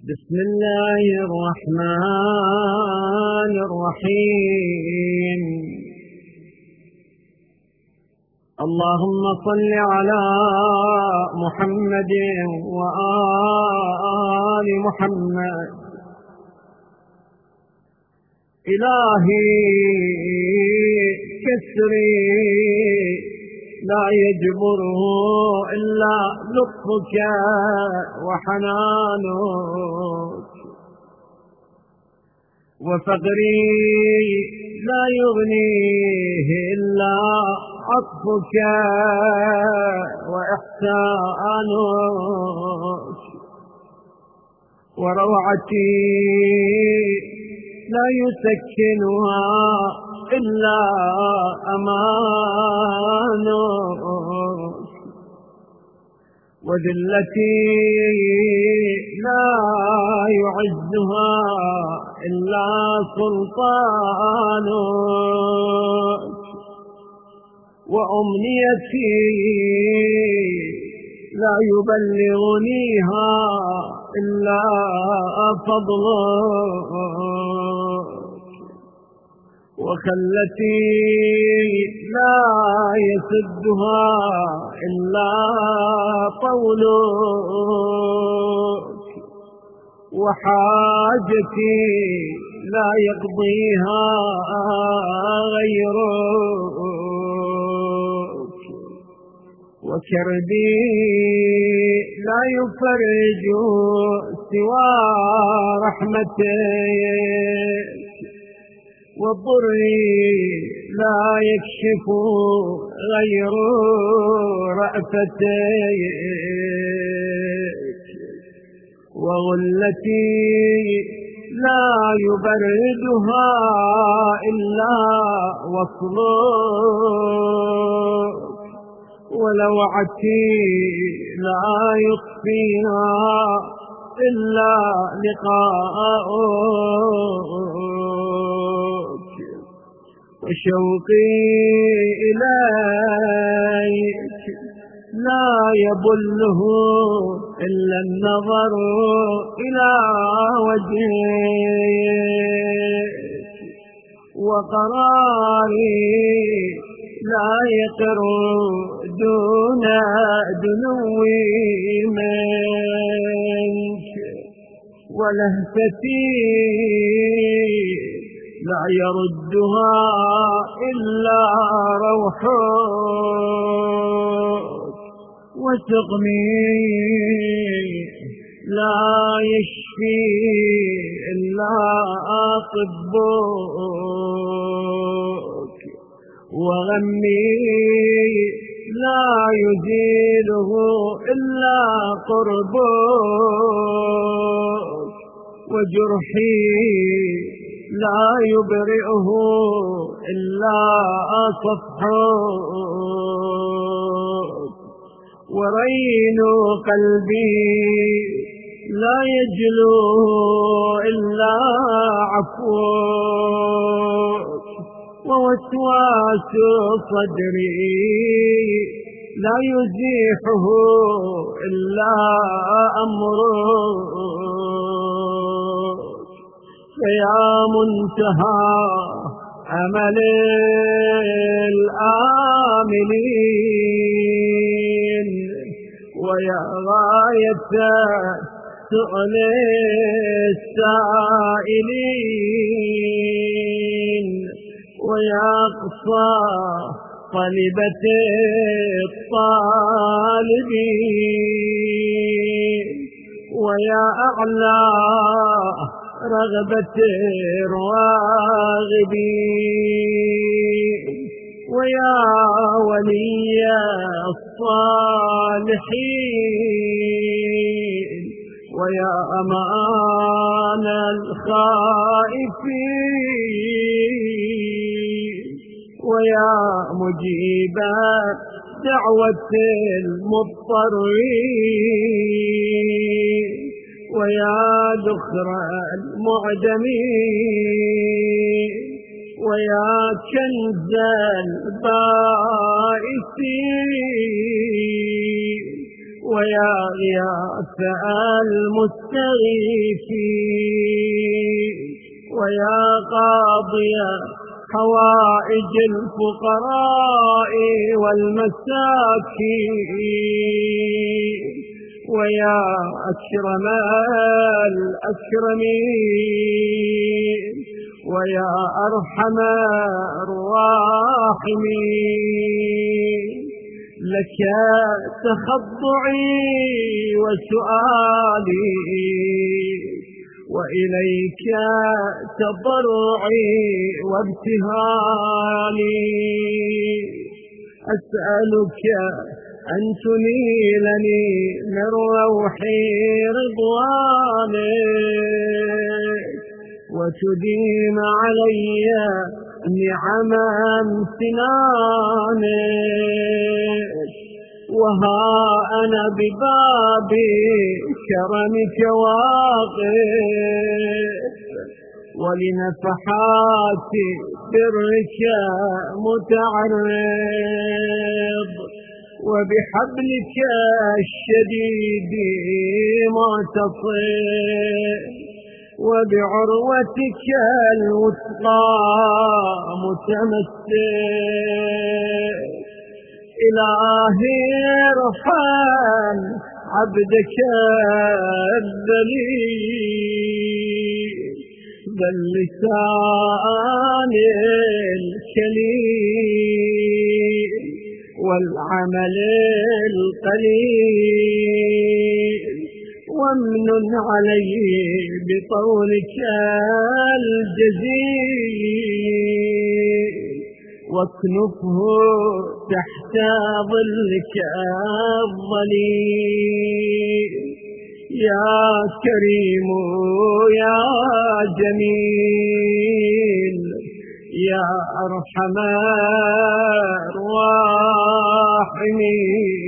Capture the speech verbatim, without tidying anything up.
بسم الله الرحمن الرحيم. اللهم صل على محمد وآل محمد. إلهي كسري لا يجبره إلا لطفك وحنانك، وفقري لا يغنيه إلا عطفك وإحسانك، وروعتي لا يسكنها إلا أمانك، وذلتي لا يعزها إلا سلطانك، وأمنيتي لا يبلغنيها إلا فضلك، وخلتي لا يسدها إلا قولك، وحاجتي لا يقضيها غيرك، وكربي لا يفرج سوى رحمتك، وضري لا يكشف غير رأفتك، وغلتي لا يبردها إلا وصلك، ولوعتي لا يطفيها إلا لقاؤك، وشوقي إليك لا يبله إلا النظر إلى وجهك، وقراري لا يقر دون دنوي منك، ولهفتي لا يردها إلا روحك، وسقمي لا يشفي إلا طبك، وغمي لا يزيله إلا قربك، وجرحي لا يبرئه إلا صفحك، ورين قلبي لا يجلو إلا عفوك، ووسواس صدري لا يزيحه إلا أمرك، فيا منتهى أمل الآملين، ويا غاية سؤل السائلين، ويا قصى طلبة الطالبين، ويا أعلى رغبة الراغبين، ويا ولي الصالحين، ويا أمان الخائفين، ويا مجيب دعوة المضطرين، ويا ذخر المعدمين، ويا كنز البائسين، ويا غياث المستغيثين ويا قاضي حوائج الفقراء والمساكين ويا أكرم الأكرمين ويا أرحم الراحمين لك تخضعي وسؤالي وإليك تضرعي وابتهالي أسألك أن تنيلني من روحي رضوانك وتديم علي نعم امتنانك وها أنا بباب كرمك واقف ولنفحات برك متعرض وبحبلك الشديد معتصم وبعروتك الوثقى متمسك إلهي ارحم عبدك الذليل ذا اللسان الكليل والعمل القليل وامنن علي بطولك الجزيل واكنفه تحت ظلك الظليل يا كريم يا جميل يا أرحم الراحمين.